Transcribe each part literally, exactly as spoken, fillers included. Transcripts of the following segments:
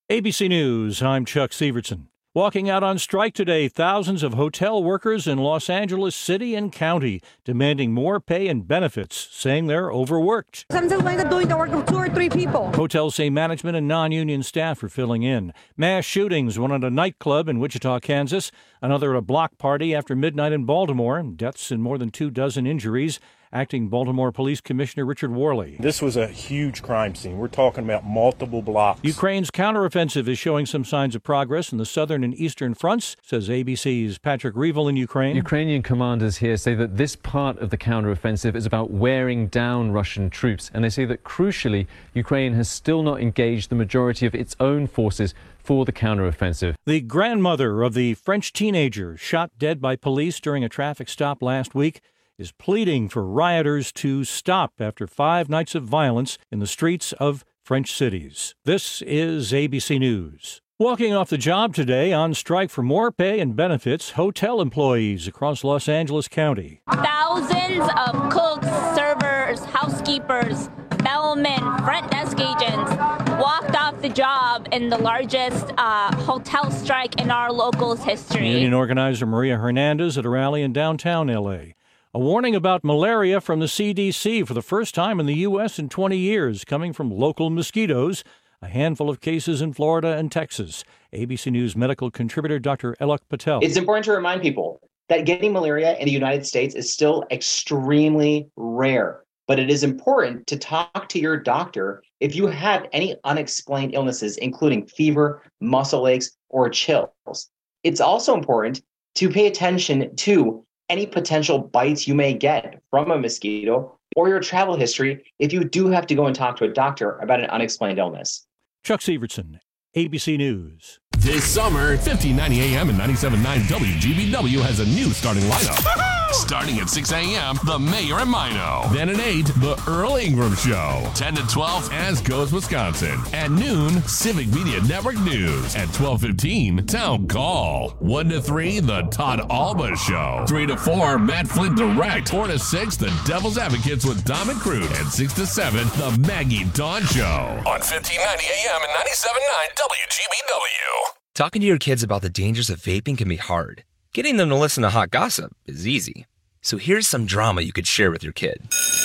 A B C News, I'm Chuck Severson. Walking out on strike today, thousands of hotel workers in Los Angeles City and County demanding more pay and benefits, saying they're overworked. Sometimes we end up doing the work of two or three people. Hotels say management and non-union staff are filling in. Mass shootings, one at a nightclub in Wichita, Kansas, another at a block party after midnight in Baltimore, deaths and more than two dozen injuries. Acting Baltimore Police Commissioner Richard Worley. This was a huge crime scene. We're talking about multiple blocks. Ukraine's counteroffensive is showing some signs of progress in the southern and eastern fronts, says A B C's Patrick Reevell in Ukraine. Ukrainian commanders here say that this part of the counteroffensive is about wearing down Russian troops. And they say that, crucially, Ukraine has still not engaged the majority of its own forces for the counteroffensive. The grandmother of the French teenager shot dead by police during a traffic stop last week is pleading for rioters to stop after five nights of violence in the streets of French cities. This is A B C News. Walking off the job today on strike for more pay and benefits, hotel employees across Los Angeles County. Thousands of cooks, servers, housekeepers, bellmen, front desk agents walked off the job in the largest uh, hotel strike in our local's history. Union organizer Maria Hernandez at a rally in downtown L A. A warning about malaria from the C D C for the first time in the U S in twenty years, coming from local mosquitoes. A handful of cases in Florida and Texas. A B C News medical contributor Doctor Alok Patel. It's important to remind people that getting malaria in the United States is still extremely rare. But it is important to talk to your doctor if you have any unexplained illnesses, including fever, muscle aches, or chills. It's also important to pay attention to any potential bites you may get from a mosquito or your travel history if you do have to go and talk to a doctor about an unexplained illness. Chuck Severson, A B C News. This summer, fifteen ninety A M and ninety-seven point nine W G B W has a new starting lineup. Starting at six A M, The Mayor and Mino. Then at eight, The Earl Ingram Show. ten to twelve, As Goes Wisconsin. At noon, Civic Media Network News. At twelve fifteen, Town Call. one to three, The Todd Alba Show. three to four, Matt Flint Direct. four to six, The Devil's Advocates with Dom and Crude. And six to seven, The Maggie Dawn Show. On fifteen ninety A M and ninety-seven point nine W G B W. Talking to your kids about the dangers of vaping can be hard. Getting them to listen to hot gossip is easy. So here's some drama you could share with your kid.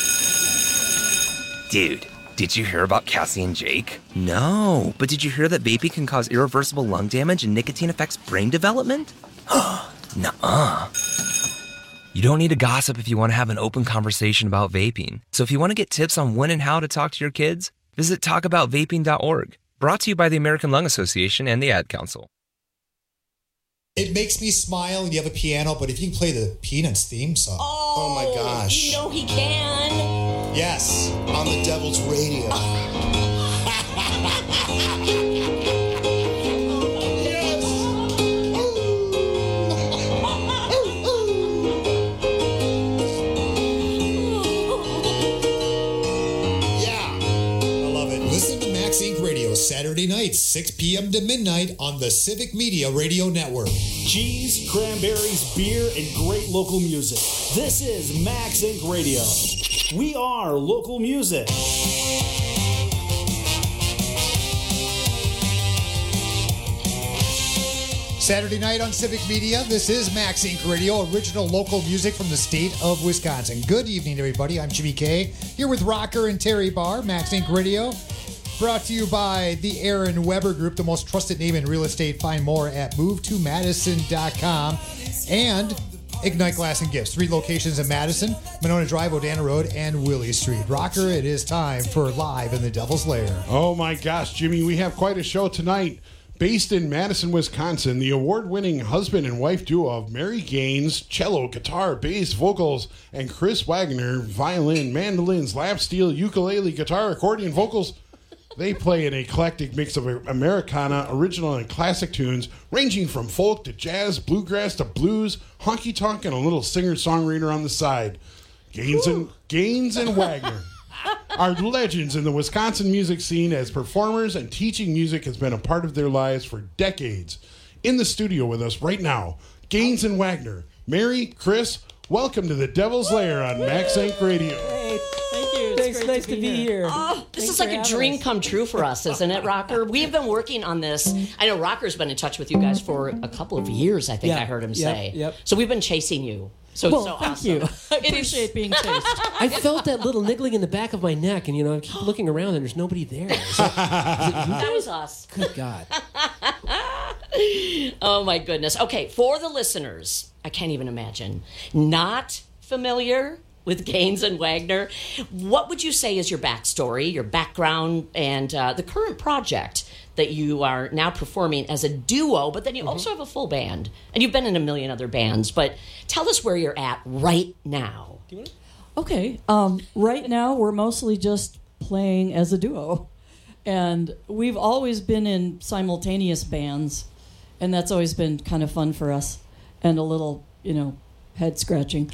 Dude, did you hear about Cassie and Jake? No, but did you hear that vaping can cause irreversible lung damage and nicotine affects brain development? Nuh-uh. You don't need to gossip if you want to have an open conversation about vaping. So if you want to get tips on when and how to talk to your kids, visit talk about vaping dot org. Brought to you by the American Lung Association and the Ad Council. It makes me smile and you have a piano, but if you can play the Peanuts theme song. Oh, oh my gosh. You know he can. Yes, on the Devil's Radio. Saturday nights, six p.m. to midnight on the Civic Media Radio Network. Cheese, cranberries, beer, and great local music. This is Max Inc Radio. We are local music. Saturday night on Civic Media, this is Max Inc Radio, original local music from the state of Wisconsin. Good evening, everybody. I'm Jimmy K, here with Rocker and Terry Barr, Max Inc Radio. Brought to you by the Aaron Weber Group, the most trusted name in real estate. Find more at move to madison dot com. And Ignite Glass and Gifts. Three locations in Madison, Monona Drive, Odana Road, and Willie Street. Rocker, it is time for Live in the Devil's Lair. Oh my gosh, Jimmy, we have quite a show tonight. Based in Madison, Wisconsin, the award-winning husband and wife duo of Mary Gaines, cello, guitar, bass, vocals, and Chris Wagner, violin, mandolins, lap steel, ukulele, guitar, accordion, vocals. They play an eclectic mix of Americana, original, and classic tunes, ranging from folk to jazz, bluegrass to blues, honky-tonk, and a little singer-songwriter on the side. Gaines and, Gaines and Wagner are legends in the Wisconsin music scene, as performers, and teaching music has been a part of their lives for decades. In the studio with us right now, Gaines and Wagner. Mary, Chris, welcome to the Devil's Lair on Max Inc Radio. Hey, thank you. Thanks, great nice to be to be here. here. Oh, this Thanks is like for a having dream us. come true for us, isn't it, Rocker? We've been working on this. I know Rocker's been in touch with you guys for a couple of years, I think Yeah, I heard him yep, say. Yep. So we've been chasing you. So well, it's so thank awesome. you. I It is- appreciate being chased. I felt that little niggling in the back of my neck, and you know, I keep looking around, and there's nobody there. Is that, is it you? That was us. Good God. Oh my goodness. Okay, for the listeners, I can't even imagine, not familiar with Gaines and Wagner, what would you say is your backstory, your background, and uh, the current project that you are now performing as a duo, but then you also have a full band, and you've been in a million other bands, but tell us where you're at right now. Okay. Um, right now, we're mostly just playing as a duo. And we've always been in simultaneous bands. And that's always been kind of fun for us. And a little, you know, head scratching.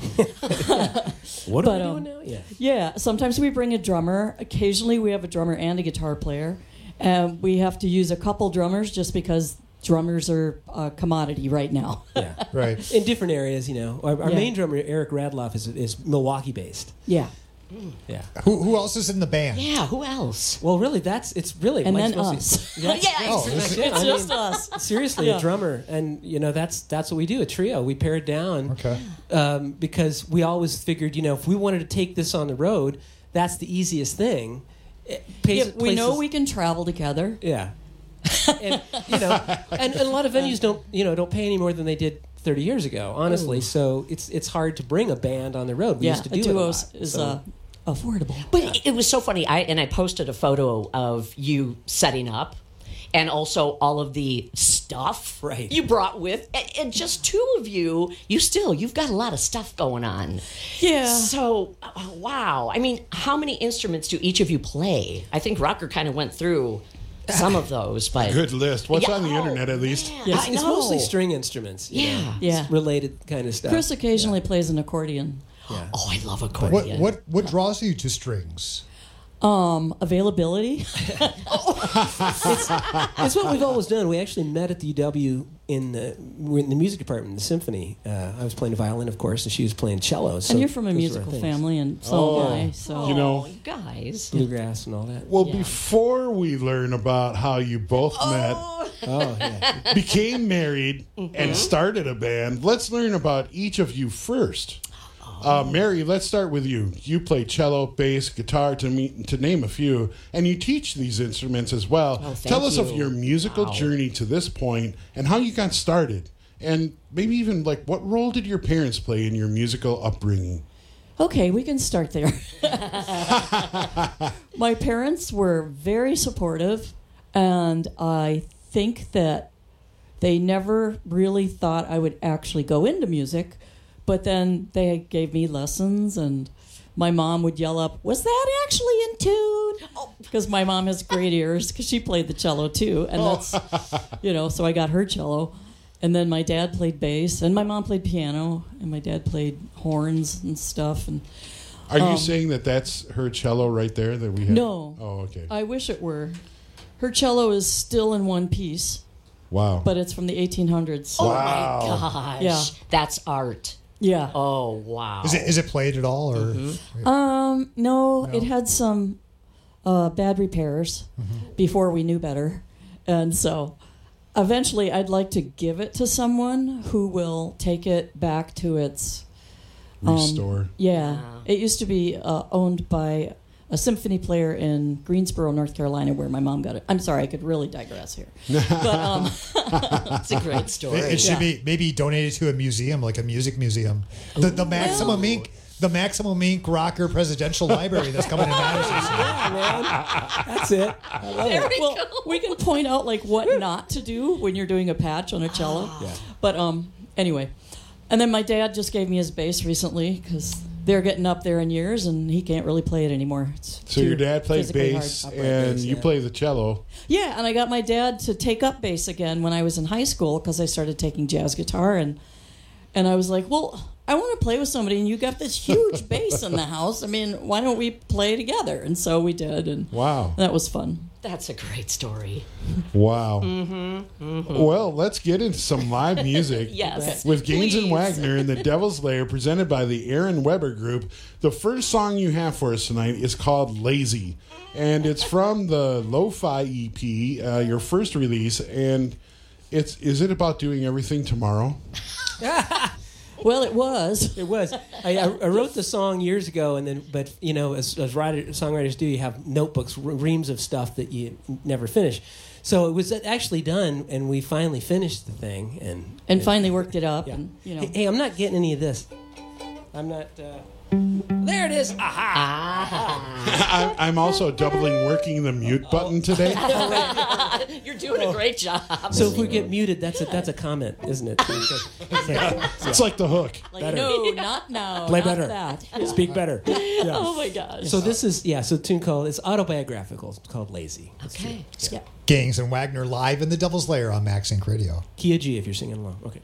What are But, we um, doing now? Yeah. Yeah. Sometimes we bring a drummer. Occasionally, we have a drummer and a guitar player. And we have to use a couple drummers just because drummers are a commodity right now. Yeah. Right. In different areas, you know. Our, our Yeah. main drummer, Eric Radloff, is, is Milwaukee-based. Yeah. Yeah. Who, who else is in the band? Yeah, who else? Well, really, that's it's really And Mike's then mostly- us. That's- Yeah, that's it's- pretty much it. it's I just mean, us. Seriously, Yeah. a drummer, and you know that's that's what we do, a trio. We pare it down. Okay. Um, because we always figured, you know, if we wanted to take this on the road, that's the easiest thing. It pays- Yeah, we know places- we can travel together. Yeah. and you know, and, and a lot of venues don't, you know, don't pay any more than they did thirty years ago. Honestly, Ooh. so it's it's hard to bring a band on the road. We Yeah, used to a do duo it a lot, is, is so- uh, affordable. But it- it was so funny. I and I posted a photo of you setting up, and also all of the stuff Right. you brought with, and, and just two of you. You still you've got a lot of stuff going on. Yeah. So uh, wow. I mean, how many instruments do each of you play? I think Rocker kind of went through some of those, but Good list. What's Yeah, on the oh, internet, at least? Yeah, It's, I it's know. mostly string instruments. You Yeah. know, Yeah. it's related kind of stuff. Chris occasionally plays an accordion. Yeah. Oh, I love What accordion. what what draws you to strings? Um, availability. it's, it's what we've always done. We actually met at the U W in the we're in the music department, in the symphony. Uh, I was playing the violin, of course, and she was playing cello. So and you're from a those were our musical things. family, and so Oh. am I. So You know, you guys. Bluegrass and all that. Well, Yeah. before we learn about how you both met, Oh yeah. became married, Mm-hmm. and started a band, let's learn about each of you first. Uh, Mary, let's start with you. You play cello, bass, guitar, to me, to name a few, and you teach these instruments as well. Oh, thank Tell us of you. your musical Wow. journey to this point and how you got started, and maybe even like what role did your parents play in your musical upbringing? okay, we can start there. My parents were very supportive, and I think that they never really thought I would actually go into music. But then they gave me lessons, and my mom would yell up, "Was that actually in tune?" Because my mom has great ears, because she played the cello too, and that's, you know, so I got her cello. And then my dad played bass, and my mom played piano, and my dad played horns and stuff. And Are you um, saying that that's her cello right there that we have? No. Oh, okay. I wish it were. Her cello is still in one piece, Wow. but it's from the eighteen hundreds. Oh Wow. my gosh. Yeah. That's art. Yeah. Oh wow. Is it is it played at all or? Um, no, No. it had some uh, bad repairs before we knew better. And so eventually I'd like to give it to someone who will take it back to its... um, Restore. yeah. It used to be uh, owned by a symphony player in Greensboro, North Carolina, where my mom got it. I'm sorry, I could really digress here. But um, It's a great story. It, it should Yeah. be maybe donated to a museum, like a music museum. The the Maximum Ink, the Maximum Ink Rocker Presidential Library that's coming in Madison. Yeah, man. That's it. I love There it. we well, go. we can point out like what not to do when you're doing a patch on a cello. Yeah. But um, anyway, and then my dad just gave me his bass recently because they're getting up there in years and he can't really play it anymore. It's So too your dad played physically hard bass to operate and bass, you yeah. play the cello. Yeah, and I got my dad to take up bass again when I was in high school because I started taking jazz guitar, and And I was like, well, I want to play with somebody, and you got this huge bass in the house. I mean, why don't we play together? And so we did, and wow, that was fun. That's a great story. Wow. Mm-hmm, mm-hmm. Well, let's get into some live music. Yes, with Gaines and please. Wagner and the Devil's Lair, presented by the Aaron Weber Group. The first song you have for us tonight is called Lazy, and it's from the Lo-Fi E P, uh, your first release. And it's is it about doing everything tomorrow? Well, it was. It was. I, I, I wrote the song years ago, and then, but you know, as, as writer, songwriters do, you have notebooks, reams of stuff that you never finish. So it was actually done, and we finally finished the thing, and and, and finally worked it up. Yeah. And, you know, hey, hey, I'm not getting any of this. I'm not. Uh... There it is. Aha! I, I'm also doubling working the mute button today. You're doing a great job. So if we get muted, that's a that's a comment, isn't it? It's like the hook. like, Better. no, not now. Play not better. That. Speak better. Yeah. Oh my gosh. So this is yeah. So a tune called it's autobiographical. It's called Lazy. Okay. Yeah. Gaines and Wagner live in the Devil's Lair on Max Inc Radio. Key of G if you're singing along. Okay.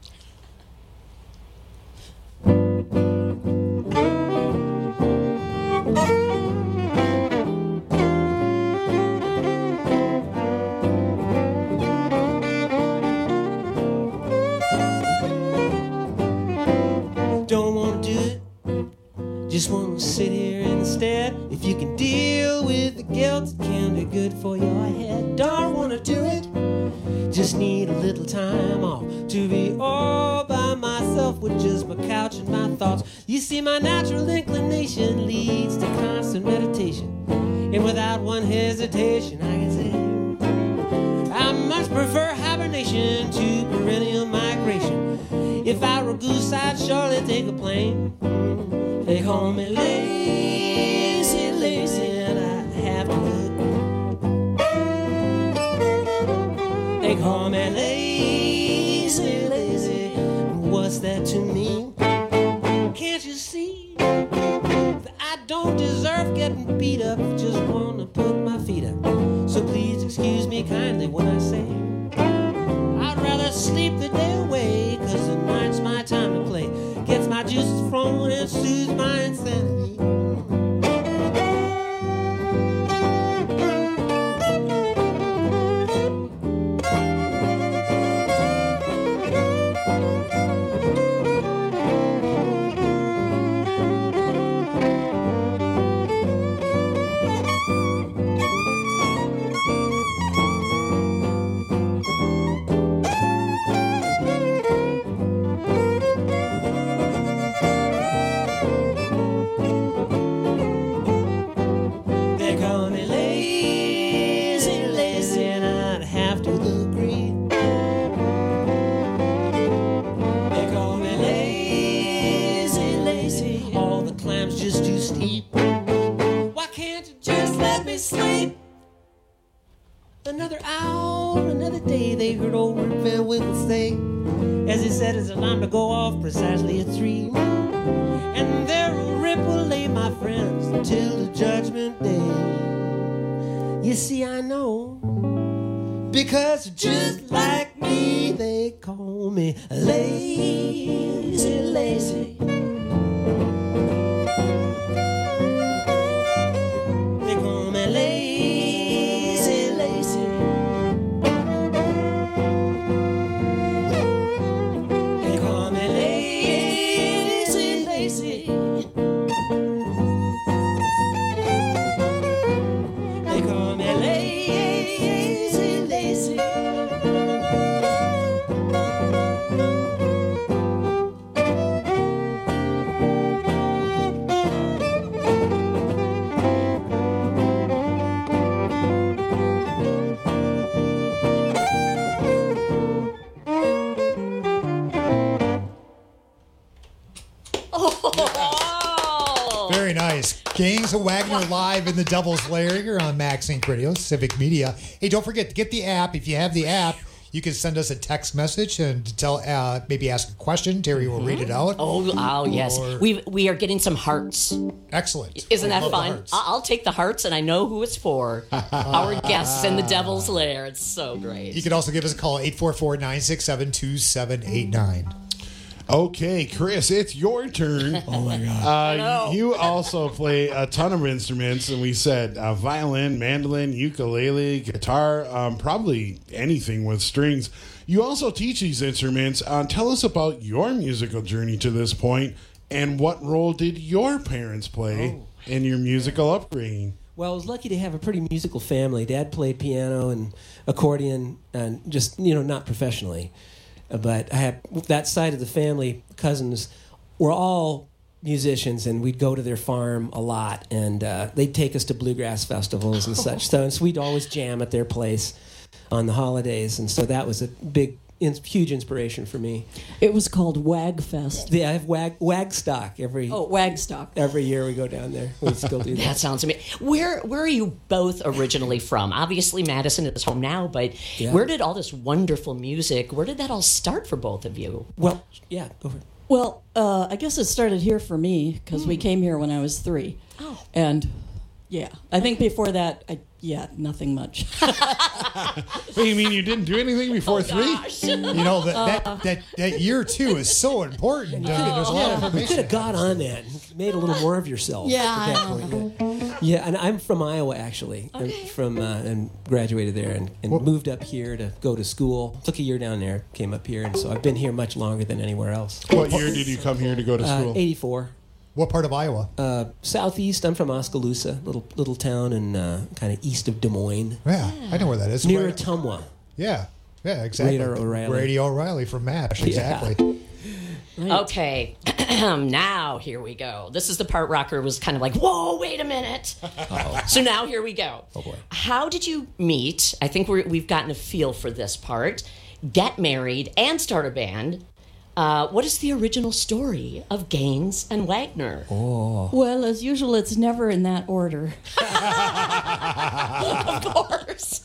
Don't want to do it. Just want to sit here instead. If you can deal with the guilt, it can be good for your head. Don't want to do it. Just need a little time off to be all by myself with just my couch and my thoughts. You see, my natural inclination leads to constant meditation. And without one hesitation, I can say I much prefer hibernation to perennial migration. If I were a goose, I'd surely take a plane. They call me lazy, lazy, and I have to look. They call me lazy, lazy. What's that to me? Can't you see that I don't deserve getting beat up? Just want to put my feet up. So please excuse me kindly when I say I'd rather sleep the day away, cause the night's my time to play. Gets my juices flowing and soothes my insanity. Another hour, another day, they heard old Rip Van Winkle say, as he said, it's time to go off precisely at three. And there Rip will lay, my friends, until the judgment day. You see, I know, because just like me, they call me lazy, lazy. They call me lazy. Very nice. Gaines and Wagner live in the Devil's Lair. You're on Max Inc Radio, Civic Media. Hey, don't forget to get the app. If you have the app, you can send us a text message and tell, uh, maybe ask a question. Terry will read it out. Oh, oh yes. Or- We we are getting some hearts. Excellent. Isn't I that love the fun? hearts. I- I'll take the hearts, and I know who it's for. Our guests in the Devil's Lair. It's so great. You can also give us a call, eight four four, nine six seven, two seven eight nine. Okay, Chris, it's your turn. Oh my God! Uh, you also play a ton of instruments, and we said uh, violin, mandolin, ukulele, guitar, um, probably anything with strings. You also teach these instruments. Uh, tell us about your musical journey to this point, and what role did your parents play oh. in your musical upbringing? Well, I was lucky to have a pretty musical family. Dad played piano and accordion, and just, you know, not professionally. But I had that side of the family, cousins, were all musicians, and we'd go to their farm a lot, and uh, they'd take us to bluegrass festivals and such. So, so we'd always jam at their place on the holidays, and so that was a big, in, huge inspiration for me. It was called Wagfest. Yeah, I have Wag Wagstock every. Oh, Wagstock. Every year we go down there. We still do that. That sounds amazing. Where Where are you both originally from? Obviously, Madison is home now, but yeah. where did all this wonderful music? Where did that all start for both of you? Well, yeah, go for it. Well, uh, I guess it started here for me because mm. we came here when I was three. Oh, and yeah, I think before that, I. Yeah, nothing much. What, you mean you didn't do anything before oh, three? Gosh. You know, that, Uh, that, that, that year, too, is so important. I mean, there's a lot of You information. could have got on that and made a little more of yourself. Yeah, at that I point. Yeah, and I'm from Iowa, actually. I'm Okay. from uh, and graduated there and, and moved up here to go to school. Took a year down there, came up here, and so I've been here much longer than anywhere else. What year did you come here to go to Uh, school? eighty-four. What part of Iowa? Uh, southeast. I'm from Oskaloosa, little little town in uh, kind of east of Des Moines. Yeah, I know where that is. Near Right- Ottumwa. Yeah, yeah, exactly. Radar O'Reilly. Brady O'Reilly from MASH, Yeah. exactly. Right. Okay, now here we go. This is the part Rocker was kind of like, whoa, wait a minute. So now here we go. Oh, boy. How did you meet? I think we're, we've gotten a feel for this part. Get married and start a band. Uh, what is the original story of Gaines and Wagner? Oh. Well, as usual, it's never in that order. Of course.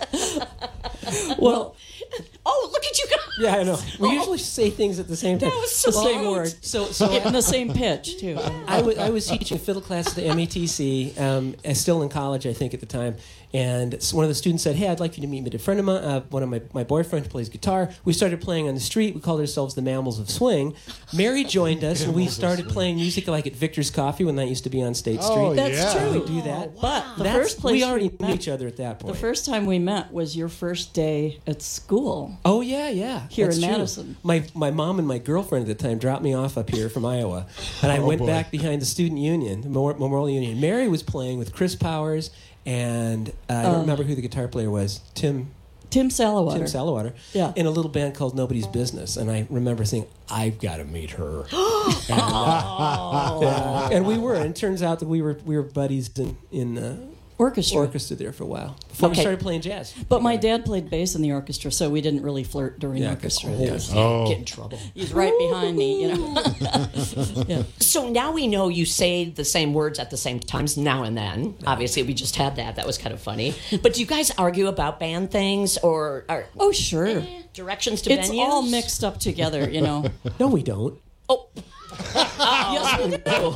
Well, oh, look at you guys. Yeah, I know. We usually say things at the same time. That was so the same cute. word. So, so In the same pitch, too. I was I was teaching fiddle class at the M E T C, um, and still in college, I think, at the time. And so one of the students said, "Hey, I'd like you to meet me. A friend of mine, uh, one of my my boyfriends plays guitar. We started playing on the street. We called ourselves the Mammals of Swing. Mary joined us, and we started playing music like at Victor's Coffee when that used to be on State Street. Oh, That's yeah. true. We do that. But the That's- first place we already we knew met- each other at that point. The first time we met was your first day at school. Oh yeah, yeah. Here That's in true. Madison. My my mom and my girlfriend at the time dropped me off up here from Iowa, and I Oh, went boy. back behind the student union, Memor- Memorial Union. Mary was playing with Chris Powers, and uh, I don't Uh, remember who the guitar player was. Tim Tim Salawater. Tim Salawater. Yeah. In a little band called Nobody's Business, and I remember saying, "I've got to meet her." and, uh, yeah. And we were. And it turns out that we were we were buddies in in uh, Orchestra. orchestra there for a while before we Okay. started playing jazz. But my dad played bass in the orchestra, so we didn't really flirt during Yeah, orchestra. good. It was- Oh. Get in trouble. He's right behind me, you know. Yeah. So now we know you say the same words at the same times now and then. Obviously, we just had that. That was kind of funny. But do you guys argue about band things or, or Oh, sure. directions to It's venues? all mixed up together, you know. No, we don't. Oh, Yes, we do.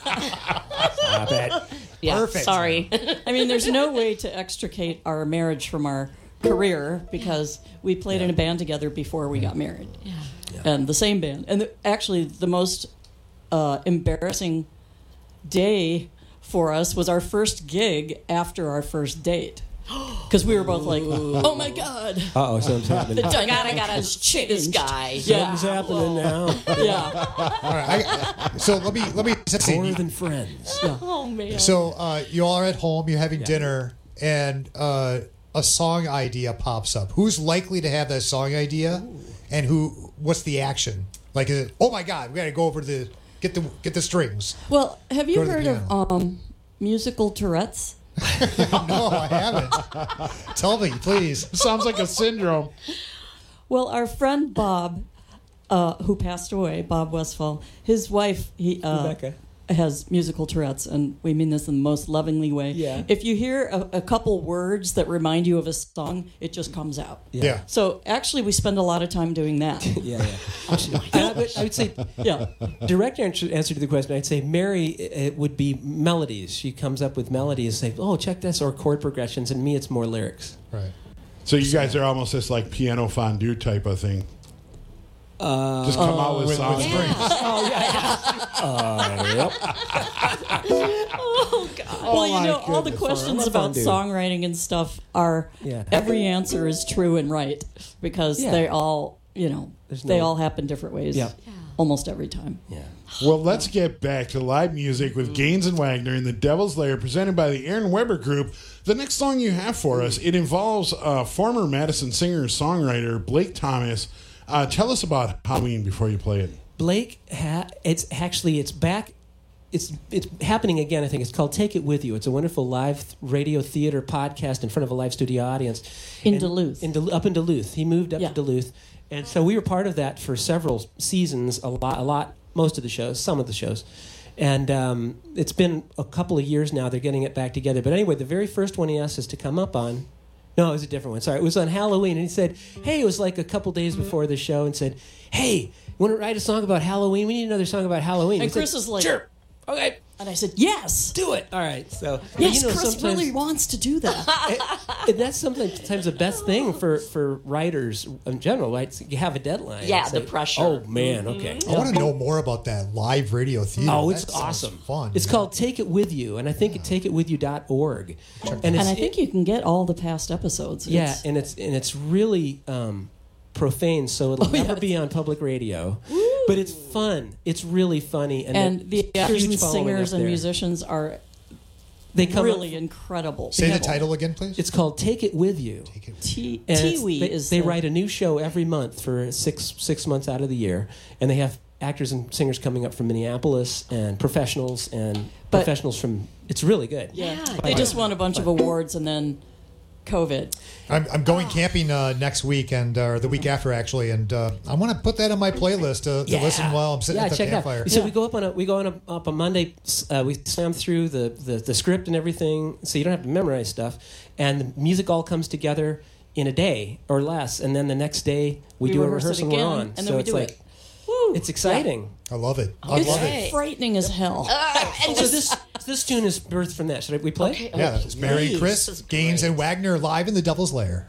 Stop it. yeah. Perfect. Sorry. I mean, there's no way to extricate our marriage from our career because we played in a band together before we got married. Yeah. And the same band. And the, actually, the most uh, embarrassing day for us was our first gig after our first date. Because we were both like, oh my God. Uh oh, something's happening. The dynamic got to check this guy. Yeah. Something's happening now. Yeah. All right. I, so let me let me see. More than friends. Oh, man. So uh, you all are at home, you're having dinner, and uh, a song idea pops up. Who's likely to have that song idea, and who? What's the action? Like, is it? Oh my God, we got to go over to the get the get the strings. Well, have you Go to the heard of piano. um, musical Tourette's? No, I haven't. Tell me, please. Sounds like a syndrome. Well, our friend Bob, uh, who passed away, Bob Westfall, his wife, he uh, Rebecca. has musical Tourette's, and we mean this in the most lovingly way. Yeah. If you hear a, a couple words that remind you of a song, it just comes out. Yeah. Yeah. So actually, we spend a lot of time doing that. Yeah, yeah. I, would, I would say, Yeah. direct answer, answer to the question, I'd say Mary it would be melodies. She comes up with melodies, say, oh, check this, or chord progressions, and me, it's more lyrics. Right. So you guys are almost this like piano fondue type of thing. Uh, Just come out with, with songs. Yeah. Oh, yeah. Uh, yep. Oh, God. Oh, well, you my know, all the goodness. questions What a about fun dude. songwriting and stuff are Yeah. every answer is true and right because Yeah. they all, you know, There's they no- all happen different ways Yeah. almost every time. Yeah. Well, let's get back to live music with Gaines and Wagner in the Devil's Lair, presented by the Aaron Weber Group. The next song you have for us, it involves uh, former Madison singer-songwriter Blake Thomas. Uh, tell us about Halloween before you play it. Blake, ha- it's actually it's back. It's it's happening again. I think it's called "Take It With You." It's a wonderful live th- radio theater podcast in front of a live studio audience In And- Duluth. In Dul- up in Duluth, he moved up Yeah. to Duluth, and so we were part of that for several seasons. A lot, a lot, most of the shows, some of the shows, and um, it's been a couple of years now. They're getting it back together. But anyway, the very first one he asked us to come up on. No, it was a different one. Sorry, it was on Halloween, and he said, "Hey," it was like a couple days before the show, and said, "Hey, you want to write a song about Halloween? We need another song about Halloween." And We said, Chris is like, "Sure, okay." And I said, yes. Do it. All right. So Yes, you know, Chris sometimes- really wants to do that. and that's sometimes the best thing for, for writers in general, right? So you have a deadline. Yeah, It's the like, pressure. Oh man, okay. I want to know more about that live radio theater. Oh, it's That sounds awesome. Fun. It's called Take It With You, and I think at take it with you dot org. And, And it's, I think you can get all the past episodes. yeah, It's- and it's and it's really um, profane, so it'll Oh, yeah. never be on public radio. But it's fun. It's really funny, and, and the a actors huge and following singers up and there. musicians are They come really up- incredible. Say the people. title again, please. It's called Take It With You. Take it. T- And it's- Tiwi they, is they the- write a new show every month for six six months out of the year, and they have actors and singers coming up from Minneapolis and professionals and But- professionals from. It's really good. Yeah, Yeah, they just won a bunch of awards and then COVID. I'm, I'm going camping uh, next week and uh, or the week after actually, and uh, I want to put that on my playlist to, to Yeah. listen while I'm sitting yeah, at the check campfire. it out. So Yeah. we go up on a we go on a, up on Monday. Uh, we slam through the, the the script and everything, so you don't have to memorize stuff, and the music all comes together in a day or less, and then the next day we, We do a rehearse it rehearsal and we're again, on. and then so we it's do like, it. Woo! It's exciting. I love it. I It's love it. frightening as hell. and So just, this this tune is birthed from that. Should I, we play? Okay. Yeah, Oh, it's Mary and please. Chris, This is Gaines great. and Wagner live in the Devil's Lair.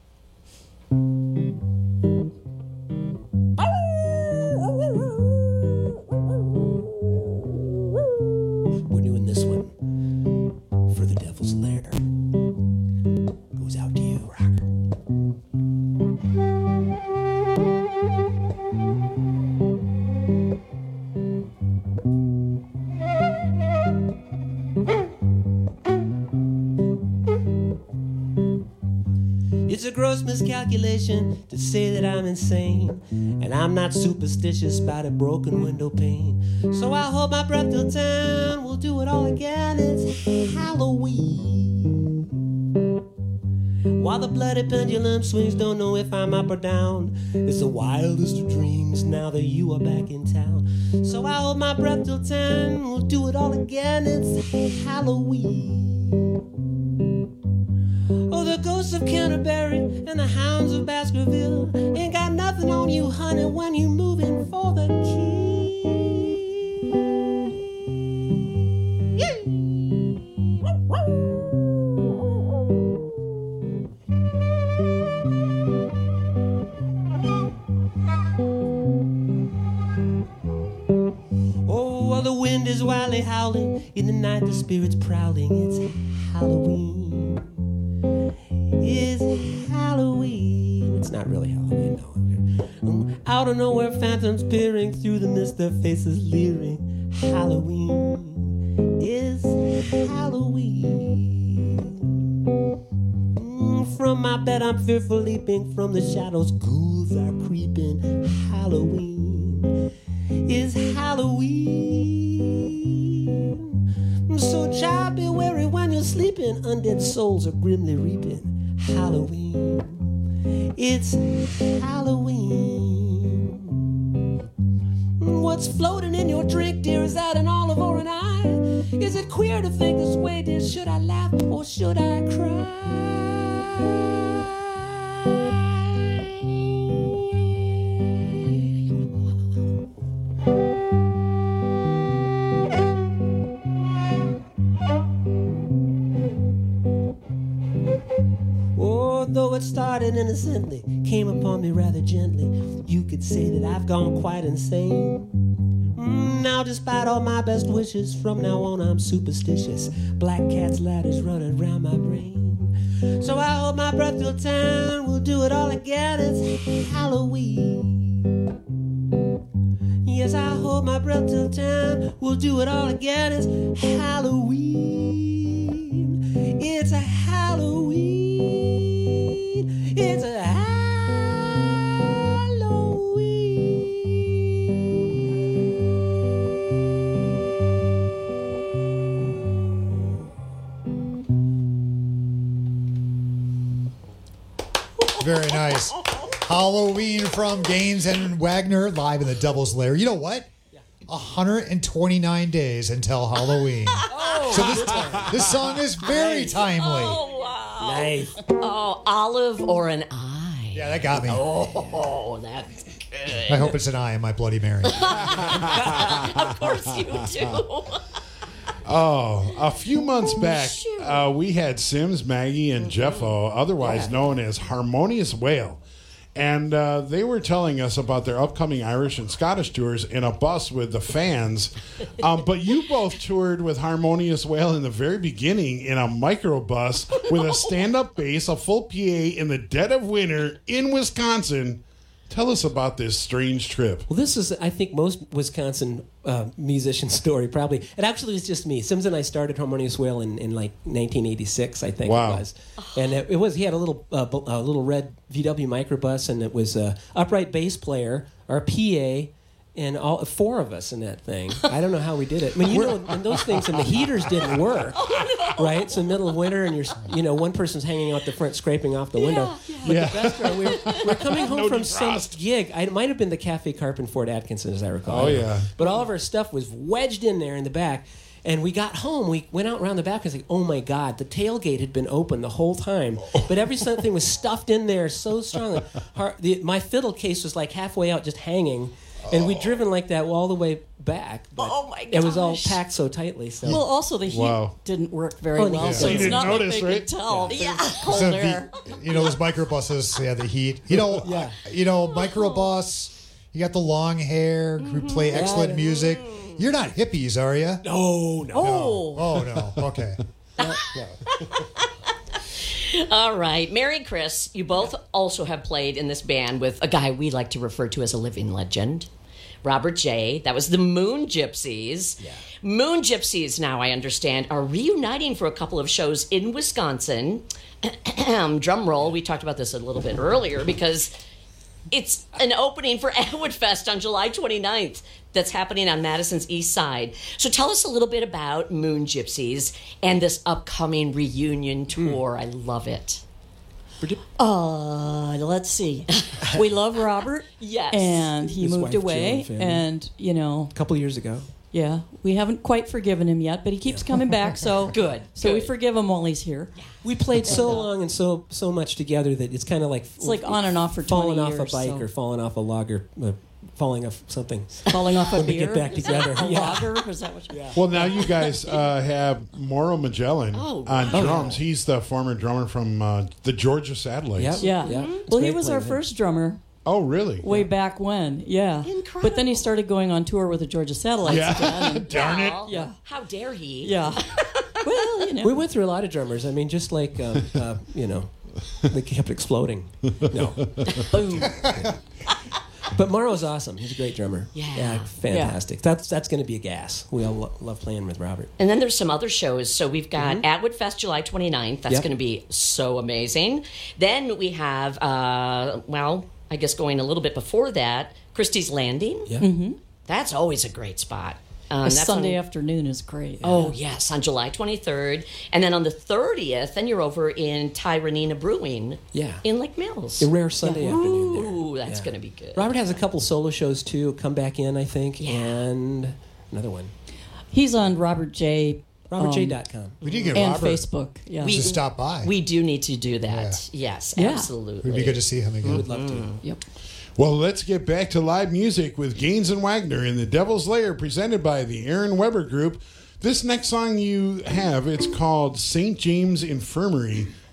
We're doing this one for the Devil's Lair. Goes out to you, Rocker. It's a gross miscalculation to say that I'm insane, and I'm not superstitious about a broken window pane. So I'll hold my breath till ten. We'll do it all again. It's Halloween. While the bloody pendulum swings, don't know if I'm up or down. It's the wildest of dreams now that you are back in town. So I'll hold my breath till ten. We'll do it all again. It's Halloween. Oh, the ghosts of Canterbury and the hounds of Baskerville ain't got nothing on you, honey, when you moving for the key. Oh, well, the wind is wildly howling. In the night, the spirit's prowling. It's Halloween. It's Halloween. It's not really Halloween, no. Um, out of nowhere, phantoms peering through the mist, their faces leering. Halloween is Halloween. Mm, from my bed, I'm fearful leaping. From the shadows, ghouls are creeping. Halloween is Halloween. So, child, be wary when you're sleeping. Undead souls are grimly reaping. Halloween. It's Halloween. What's floating in your drink, dear? Is that an olive or an eye? Is it queer to think this way, dear? Should I laugh or should I cry? Oh, though it started innocently, came upon me rather gently. You could say that I've gone quite insane. Mm, now, despite all my best wishes, from now on I'm superstitious. Black cat's ladders running around my brain. So I hold my breath till time. We'll do it all again. It's Halloween. Yes, I hold my breath till time. We'll do it all again. It's Halloween. It's a Halloween. It's a Very nice. Halloween from Gaines and Wagner live in the Devil's Lair. You know what? one hundred twenty-nine days until Halloween. Oh, so this, this song is very nice. timely. Oh, wow. Nice. Oh, olive or an eye? Yeah, that got me. Oh, that's good. I hope it's an eye in my Bloody Mary. Of course you do. Oh, a few months back, uh, we had Sims, Maggie, and Jeffo, otherwise known as Harmonious Whale. And uh, they were telling us about their upcoming Irish and Scottish tours in a bus with the fans. Um, but you both toured with Harmonious Whale in the very beginning in a microbus with a stand-up bass, a full P A in the dead of winter in Wisconsin. Tell us about this strange trip. Well, this is, I think, most Wisconsin uh, musician story, probably. It actually was just me. Sims and I started Harmonious Whale in, in like nineteen eighty-six, I think wow. it was. And it, it was, he had a little uh, a little red V W microbus, and it was a upright bass player, our P A, and all four of us in that thing. I don't know how we did it. I mean, you know, and those things, and the heaters didn't work, oh, no. right? It's the middle of winter, and you're, you know, one person's hanging out the front, scraping off the yeah, window. Yeah. But yeah. the best part, we were, we were coming home No from defrost. some gig. I, it might have been the Cafe Carp in Fort Atkinson, as I recall. Oh, yeah. But all of our stuff was wedged in there in the back. And we got home, we went out around the back and was like, oh my God, the tailgate had been open the whole time. But every something was stuffed in there so strongly. Our, the, my fiddle case was like halfway out just hanging. And we'd driven like that all the way back. But oh my gosh. It was all packed so tightly. So. Well, also the heat Wow. didn't work very Oh, well, yeah. so So you it's didn't not notice, like they right? could tell. Yeah. There's cold So air. the, you know, those microbuses, yeah, the heat. You know, Yeah. you know, microbus, you got the long hair, who play excellent Yeah. music. You're not hippies, are you? No, no. Oh. Oh, no. Okay. All right. Mary, Chris, you both also have played in this band with a guy we like to refer to as a living legend, Robert J. That was the Moon Gypsies. Yeah. Moon Gypsies, now I understand, are reuniting for a couple of shows in Wisconsin. Drum roll. We talked about this a little bit earlier because it's an opening for Atwood Fest on July twenty-ninth that's happening on Madison's East Side. So tell us a little bit about Moon Gypsies and this upcoming reunion tour. Mm. I love it. Uh, let's see. We love Robert. Yes. And he His moved wife, Jill, away. and family. And, you know, A couple years ago. yeah, we haven't quite forgiven him yet, but he keeps coming back. So Good. So we good. forgive him while he's here. We played so long and so so much together that it's kind of like It's like on and off for falling twenty off years, a bike so. or falling off a log or uh, falling off something. Falling off a When we beer. get back Is that together. A Yeah. lager? Is that what you Well, now you guys uh, have Mauro Magellan Oh, on wow. drums. He's the former drummer from uh, the Georgia Satellites. Yep. Yeah. Yeah. It's Well, he great was our playing him. first drummer Oh, really? way back when. Yeah. Incredible. But then he started going on tour with the Georgia Satellites Yeah. again. and- Darn it. Well, Yeah. How dare he? yeah. Well, you know. We went through a lot of drummers. I mean, just like, um, uh, you know, they kept exploding. No. Boom. But Mauro's awesome. He's a great drummer. Yeah. fantastic. That's that's going to be a gas. We all lo- love playing with Robert. And then there's some other shows. So we've got Atwood Fest July twenty-ninth. That's Yep. going to be so amazing. Then we have, uh, well, I guess going a little bit before that, Christie's Landing. Yeah. Mm-hmm. That's always a great spot. Um, A that's Sunday on- afternoon is great. Oh, yes, on July twenty-third. And then on the thirtieth, then you're over in Tyranina Brewing Yeah. in Lake Mills. A rare Sunday afternoon there. Ooh, that's Yeah. going to be good. Robert has a couple solo shows too. Come Back In, I think, Yeah. and another one. He's on Robert J. Robert J um, dot com. We did get and Robert Facebook. Yeah. to stop by. We do need to do that. Yes, Yeah. absolutely. It would be good to see him again. Would love to. Yep. Well, let's get back to live music with Gaines and Wagner in the Devil's Lair, presented by the Aaron Weber Group. This next song you have, it's called Saint James Infirmary,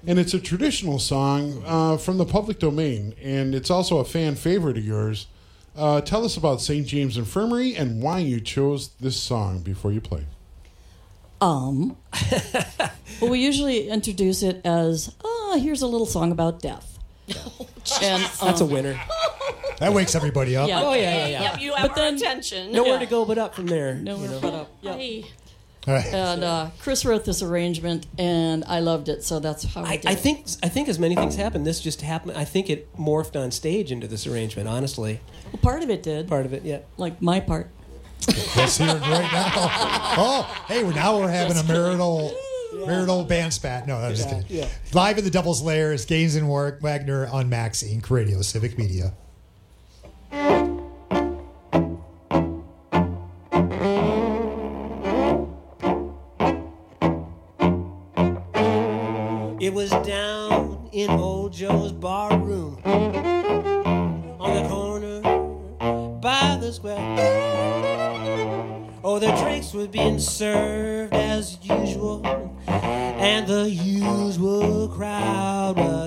And it's a traditional song uh, from the public domain, and it's also a fan favorite of yours. Uh, tell us about Saint James Infirmary and why you chose this song before you play. Um, well, we usually introduce it as, oh, here's a little song about death. And, um, That's a winner. That wakes everybody up. Yeah. Oh, yeah, yeah, yeah. Yep, you have But our then- attention. Nowhere Yeah. to go but up from there. Nowhere you know. but up. Yep. Hey. All right. And uh, Chris wrote this arrangement, and I loved it, so that's how I, I, did I it. think I think as many things happened, this just happened. I think it morphed on stage into this arrangement. Honestly, Well, part of it did. part of it, yeah. Like my part. Let's hear it right now. Oh, hey, we're now we're having a marital marital band spat. No, I'm just Yeah, kidding. yeah. Live at the Devil's Lair is Gaines and War- Wagner on Max Incorporated. Radio, Civic Media. It was down in old Joe's bar room on the corner by the square. Oh, the drinks were being served as usual, and the usual crowd was.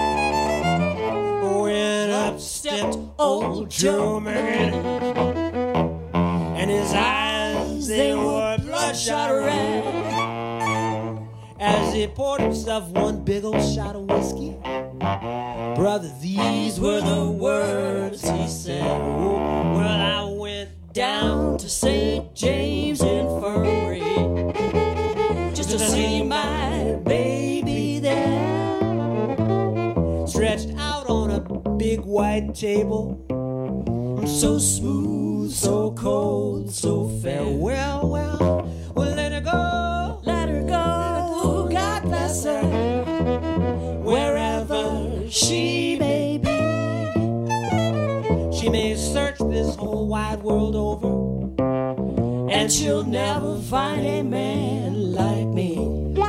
When up stepped old Joe Merritt, and his eyes, they were bloodshot red. As he poured himself one big old shot of whiskey, brother, these were the words he said. Oh, well, I went down to Saint James Infirmary just to see my baby there, stretched out on a big white table, so smooth, so cold, so fair. Well, well, well, let her go, let her go. God bless her, wherever she may be. She may search this whole wide world over, and she'll never find a man like me.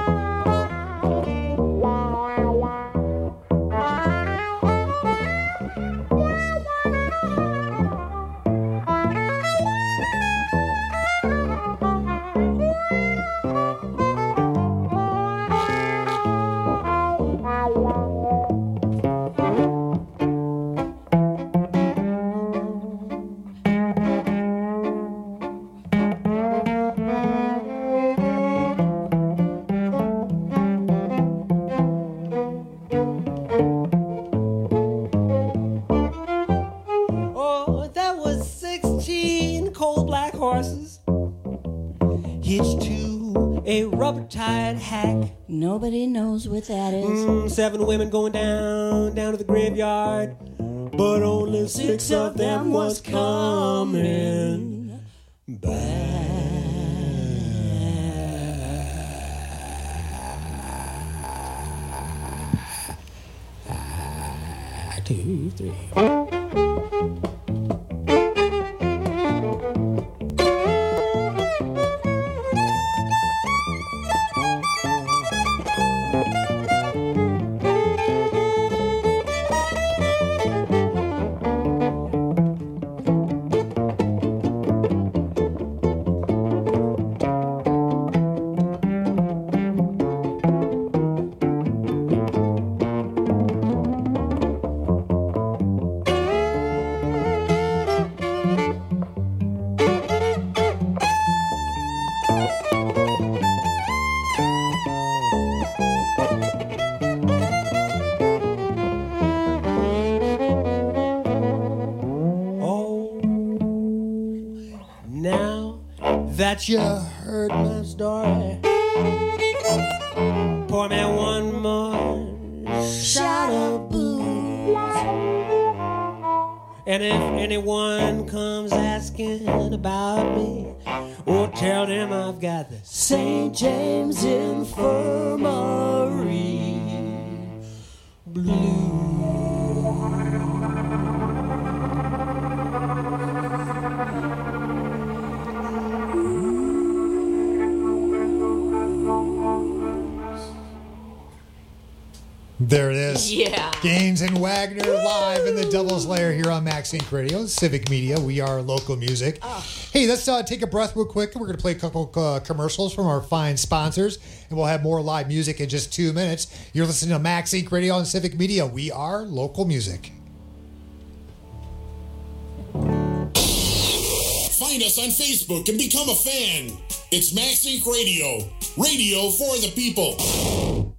Oh, that was sixteen coal black horses hitched to a rubber-tied hack. Nobody knows what that is. Mm, seven women going down, down to the graveyard, but only six of them was coming back. Two, three. That you heard my story, pour me one more shot of booze. And if anyone comes asking about me, oh, tell them I've got the Saint James Infirmary blues. There it is. Yeah. Gaines and Wagner live in the Devil's Lair here on Max Inc Radio, Civic Media. We are local music. Oh. Hey, let's uh, take a breath real quick. We're going to play a couple uh, commercials from our fine sponsors, and we'll have more live music in just two minutes. You're listening to Max Inc Radio on Civic Media. We are local music. Find us on Facebook and become a fan. It's Max Inc Radio. Radio for the people.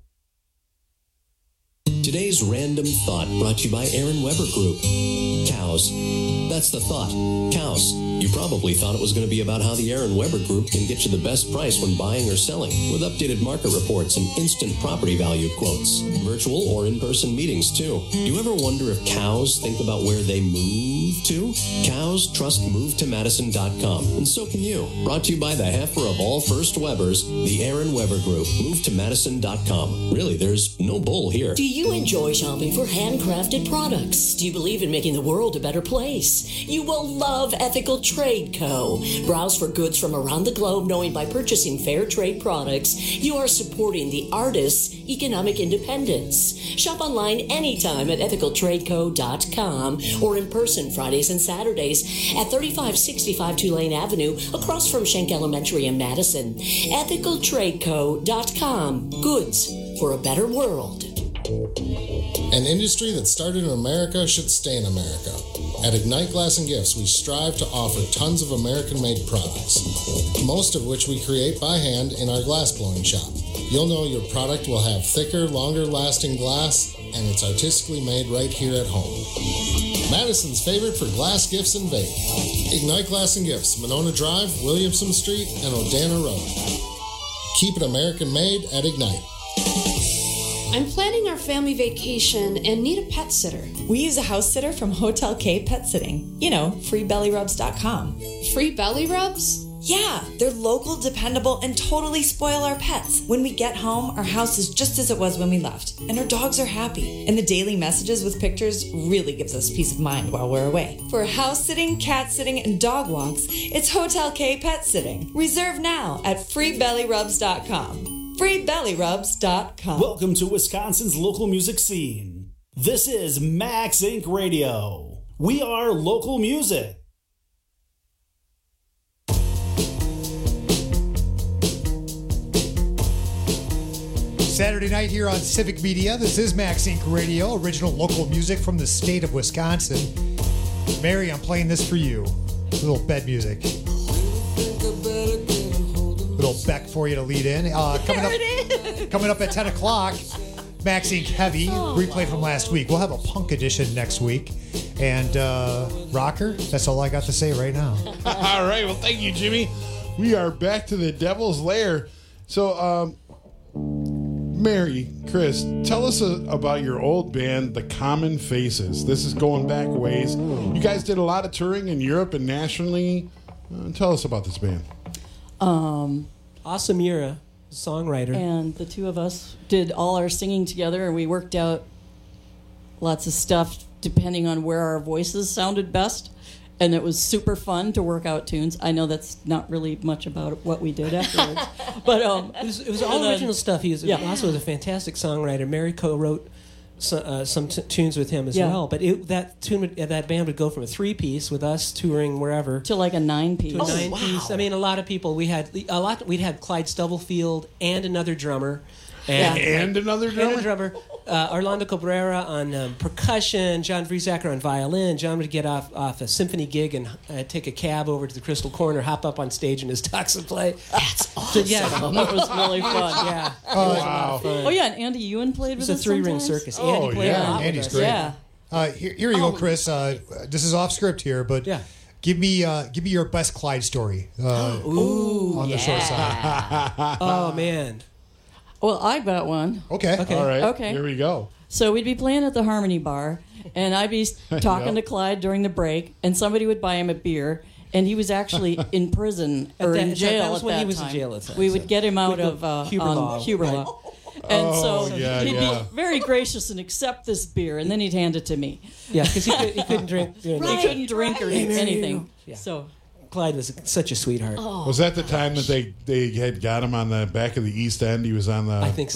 Today's Random Thought brought to you by Aaron Weber Group. Cows. That's the thought. Cows. You probably thought it was going to be about how the Aaron Weber Group can get you the best price when buying or selling, with updated market reports and instant property value quotes. Virtual or in-person meetings, too. Do you ever wonder if cows think about where they move to? Cows trust move to madison dot com, and so can you. Brought to you by the heifer of all first Webers, the Aaron Weber Group. move to madison dot com. Really, there's no bull here. Do you enjoy shopping for handcrafted products? Do you believe in making the world a better place? You will love Ethical Trade Co. Browse for goods from around the globe, knowing by purchasing fair trade products, you are supporting the artists' economic independence. Shop online anytime at ethical trade co dot com or in person Fridays and Saturdays at thirty-five sixty-five Tulane Avenue across from Schenck Elementary in Madison. ethical trade co dot com. Goods for a better world. An industry that started in America should stay in America. At Ignite Glass and Gifts, we strive to offer tons of American-made products, most of which we create by hand in our glass blowing shop. You'll know your product will have thicker, longer-lasting glass, and it's artistically made right here at home. Madison's favorite for glass gifts and vape. Ignite Glass and Gifts, Monona Drive, Williamson Street, and Odana Road. Keep it American-made at Ignite. I'm planning our family vacation and need a pet sitter. We use a house sitter from Hotel K Pet Sitting. You know, free belly rubs dot com. Free belly rubs? Yeah, they're local, dependable, and totally spoil our pets. When we get home, our house is just as it was when we left, and our dogs are happy. And the daily messages with pictures really gives us peace of mind while we're away. For house sitting, cat sitting, and dog walks, it's Hotel K Pet Sitting. Reserve now at free belly rubs dot com. free belly rubs dot com. Welcome to Wisconsin's local music scene. This is Max Inc Radio. We are local music. Saturday night here on Civic Media. This is Max Inc Radio, original local music from the state of Wisconsin. Mary, I'm playing this for you. A little bed music. Little Beck for you to lead in. Uh, coming up, coming up at ten o'clock, Max Inc Heavy, replay from last week. We'll have a punk edition next week. And uh, Rocker, that's all I got to say right now. All right, well, thank you, Jimmy. We are back to the Devil's Lair. So, um, Mary, Chris, tell us uh, about your old band, The Common Faces. This is going back ways. You guys did a lot of touring in Europe and nationally. Uh, tell us about this band. Um, Asamira, songwriter. And the two of us did all our singing together, and we worked out lots of stuff depending on where our voices sounded best. And it was super fun to work out tunes. I know that's not really much about what we did afterwards. but um, it, was, it was all then, original stuff. He was yeah. also was a fantastic songwriter. Mary co-wrote so, uh, some t- tunes with him as yeah. well. But it, that tune, would, uh, that band would go from a three-piece with us touring wherever to like a nine-piece. To a oh, nine-piece. Wow. I mean, a lot of people. We had a lot. We'd had Clyde Stubblefield and another drummer. And, yeah. and another drummer? And a drummer. Uh, Orlando Cabrera on um, percussion, John Vriesacker on violin. John would get off, off a symphony gig and uh, take a cab over to the Crystal Corner, hop up on stage in his tux and play. That's awesome. Yeah, that was really fun. Yeah. Oh, wow. Oh, yeah, and Andy Ewan played with us. It's a three-ring sometimes? circus. Oh, Andy played yeah. a lot Andy's with us. great. Yeah. Uh, here, here you oh. go, Chris. Uh, this is off script here, but yeah. give me uh, give me your best Clyde story uh, Ooh, on the yeah. short side. Oh, man. Well, I got one. Okay. Okay. All right. Okay. Here we go. So we'd be playing at the Harmony Bar, and I'd be talking Yep. to Clyde during the break, and somebody would buy him a beer, and he was actually in prison or At that- in that jail was at when that he was in time. jail at the time, we so- would get him out With of uh, Huber on Law, Huber right. Law. And Oh, so yeah, he'd yeah. be very gracious and accept this beer, and then he'd hand it to me. Yeah, because he, could, he couldn't drink. You know, He couldn't drink or Hey, eat Mary, anything. Yeah. So Clyde was such a sweetheart. Oh, Was that the time that they, they had got him on the back of the East End? He was on the I think the so.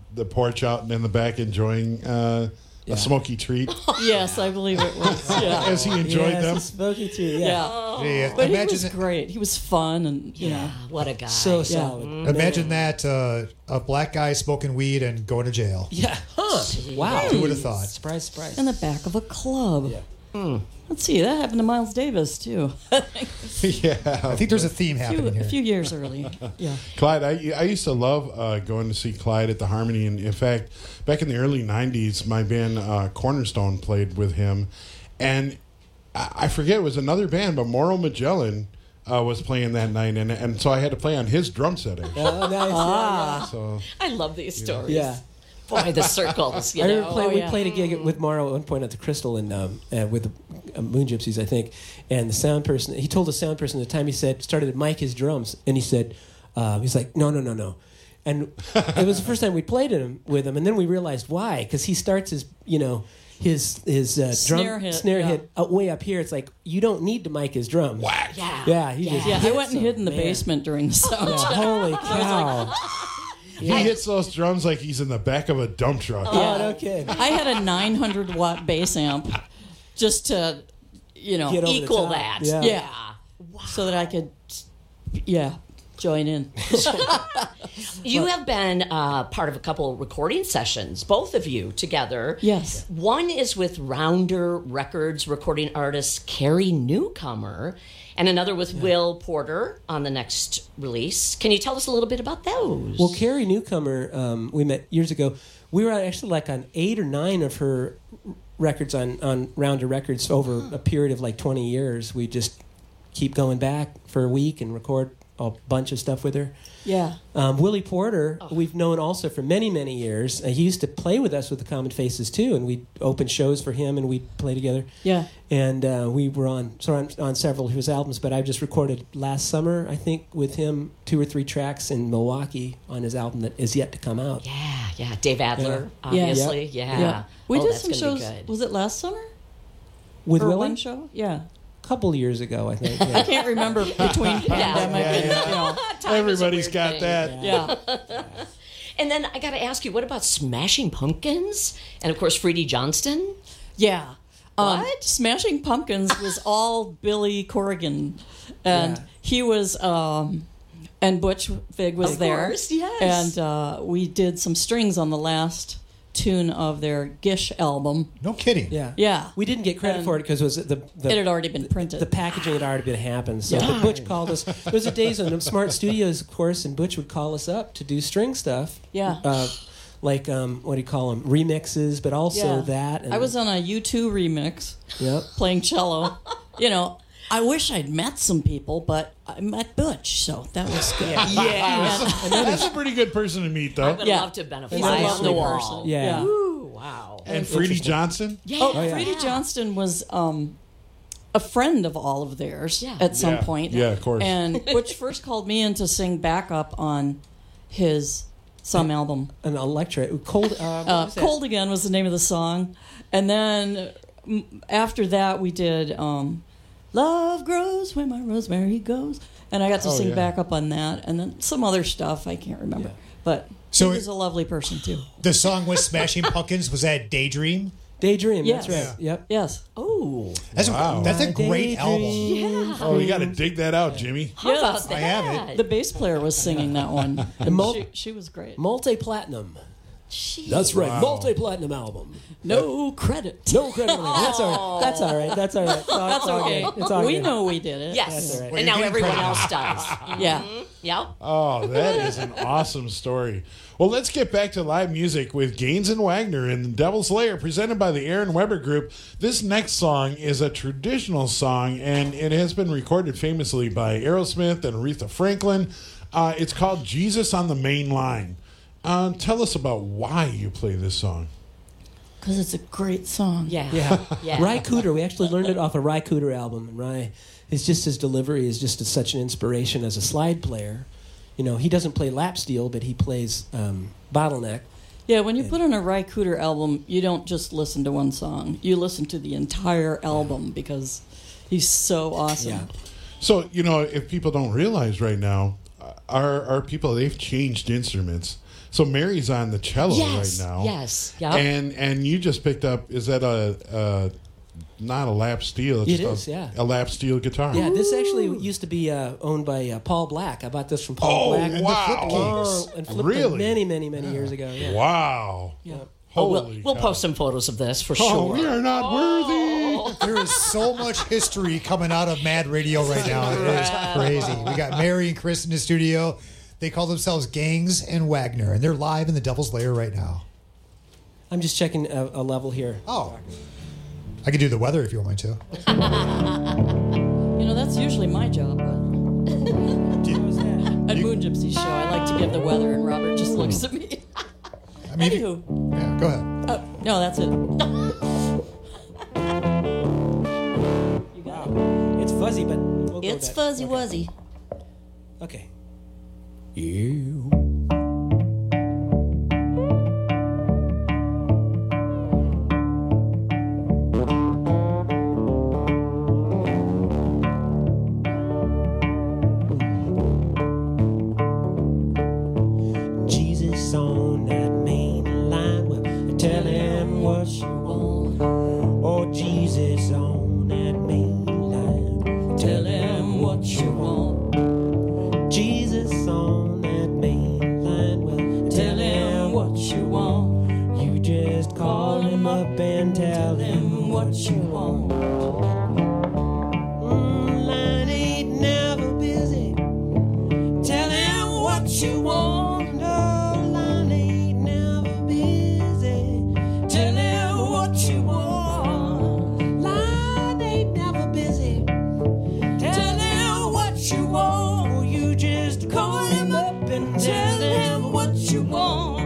the porch out and in the back enjoying uh, a smoky treat. Yes, I believe it was. Yeah. As he enjoyed Yes, them. a smoky treat. Yeah. Yeah. Oh. Yeah, But he imagine was that- great. He was fun and, you know. What a guy. So Yeah. solid. Imagine that uh, a black guy smoking weed and going to jail. Yeah. Huh. Wow. Who would have thought? Surprise, surprise. In the back of a club. Yeah. Hmm. Let's see, that happened to Miles Davis, too. Yeah. I think there's a theme a, few, happening a here. few years early. Yeah. Clyde, I, I used to love uh, going to see Clyde at the Harmony. And in fact, back in the early nineties, my band uh, Cornerstone played with him. And I, I forget, it was another band, but Mauro Magellan uh, was playing that night. And, and so I had to play on his drum set, actually. Oh, nice. Ah. So, I love these stories. Yeah. Boy, the circles. You I know? remember play, Oh, we yeah. played a gig with Morrow at one point at the Crystal and um, uh, with the uh, Moon Gypsies, I think. And the sound person, he told the sound person at the time, he said, started to mic his drums, and he said, uh, he's like, no, no, no, no. And it was the first time we played him with him, and then we realized why, because he starts his, you know, his his uh, drum Snare hit, snare yeah. hit uh, way up here. It's like you don't need to mic his drums. Whack. Yeah. Yeah, he just Yeah, I hits went and them, hid in the man. basement during the sound Yeah, check. holy cow! he hits those drums like he's in the back of a dump truck. Oh, no kidding. I had a nine hundred watt bass amp just to, you know, Get over the Equal top. that. Yeah. yeah, so that I could, yeah, join in. You have been uh, part of a couple recording sessions, both of you together. Yes. One is with Rounder Records recording artist Carrie Newcomer, and another with Will Porter on the next release. Can you tell us a little bit about those? Well, Carrie Newcomer, um, we met years ago. We were actually like on eight or nine of her records on, on Rounder Records over a period of like twenty years. We just keep going back for a week and record a bunch of stuff with her. Yeah. Um, Willie Porter, we've known also for many, many years. Uh, he used to play with us with the Common Faces too, and we'd open shows for him and we'd play together. Yeah. And uh, we were on so on, on several of his albums, but I just recorded last summer, I think, with him two or three tracks in Milwaukee on his album that is yet to come out. Yeah, yeah. Dave Adler, Yeah. obviously. Yeah. Yeah. We Oh, did that's some gonna be shows. good. Was it last summer? With For Willie? one show? Yeah. A couple years ago, I think. I Yeah. can't remember between pandemic and, you know. Everybody's got thing. that. Yeah. And then I got to ask you, what about Smashing Pumpkins? And of course, Freddie Johnston? Yeah. Um, What? Smashing Pumpkins was all Billy Corrigan. And Yeah. he was, um, and Butch Vig was Of there. course, yes. And uh, we did some strings on the last tune of their Gish album. No kidding. Yeah. Yeah. We didn't get credit And for it because it was the, the it had already been printed. the packaging had already been happened. So Yeah. but Butch called us. There was a days on the Smart Studios, of course, and Butch would call us up to do string stuff. Yeah. Uh, like um, what do you call them? Remixes, but also Yeah. that. And, I was on a U two remix Yep. playing cello. You know, I wish I'd met some people, but I met Butch, so that was good. Yeah. That's a pretty good person to meet, I though. would Yeah. love to have been a He's fly a on lovely the wall. person. Yeah. Yeah. Ooh, wow. And Freddie Johnson? Yeah. Oh, yeah. Freddie Johnston was um, a friend of all of theirs Yeah. at some Yeah. point. Yeah, of course. And Butch first called me in to sing backup on his some album. An electric cold. Uh, what Uh, was that? Cold Again was the name of the song. And then mm, after that, we did um, Love Grows When My Rosemary Goes. And I got to Oh, sing yeah. backup on that. And then some other stuff I can't remember. Yeah. But So he it- was a lovely person, too. The song with Smashing Pumpkins, was that Daydream? Daydream. Yes. That's right. Yep. Yes. Oh. That's Wow. a, that's a My great album. Yeah. Oh, you got to dig that out, Jimmy. How Yes, about that? I have it. The bass player was singing that one. And mul- she, she was great. Multi platinum. Jeez. That's right. Wow. Multi platinum album. No credit. No credit. on that. That's all right. That's all right. That's all right. It's all, That's it's all okay. good. It's all We good. know we did it. Yes. That's all right. Well, And you're now getting everyone credit. else does. Yeah. Mhm. Yep. Oh, that is an awesome story. Well, let's get back to live music with Gaines and Wagner and the Devil's Lair, presented by the Aaron Weber Group. This next song is a traditional song, and it has been recorded famously by Aerosmith and Aretha Franklin. Uh, it's called Jesus on the Main Line. Uh, tell us about why you play this song. Because it's a great song. Yeah. Yeah. Yeah. Ry Cooder. We actually learned it off a Ry Cooder album. And Ry, it's just his delivery is just such an inspiration as a slide player. You know, he doesn't play lap steel, but he plays um, bottleneck. Yeah, when you put on a Ry Cooder album, you don't just listen to one song. You listen to the entire album because he's so awesome. Yeah. So, you know, if people don't realize right now, uh, our, our people, they've changed instruments. So Mary's on the cello Yes, right now. yes, yep. And and you just picked up. Is that a, a not a lap steel? It's It just is, a, yeah. a lap steel guitar. Yeah, this actually used to be uh, owned by uh, Paul Black. I bought this from Paul Oh, Black. And wow. the Flip Keys. And flipped Really? it many, many, many years ago. Yeah. Wow. Yeah. Oh, we'll, Holy we'll cow. post some photos of this for Oh, sure. we are not worthy. There is so much history coming out of Mad Radio right now. It is crazy. We got Mary and Chris in the studio. They call themselves Gangs and Wagner, and they're live in the Devil's Lair right now. I'm just checking a, a level here. Oh. I could do the weather if you want me to. You know, that's usually my job. But at Moon Gypsy's show, I like to give the weather, and Robert just looks at me. I mean, if Anywho. you- yeah, go ahead. Oh, no, that's it. You got it. It's fuzzy, but we'll go It's with that. fuzzy Okay. wuzzy. Okay. You. Jesus on that main line, well, tell him what you want. Oh, Jesus on that main line, tell him what you want. Jesus on that main line, well, tell him what you want. You just call him up and tell him what you want. Mm, line ain't never busy. Tell him what you want. No, line ain't never busy. Tell him what you want. Line ain't never busy. Tell him what you want. You just call him up and tell him what you want.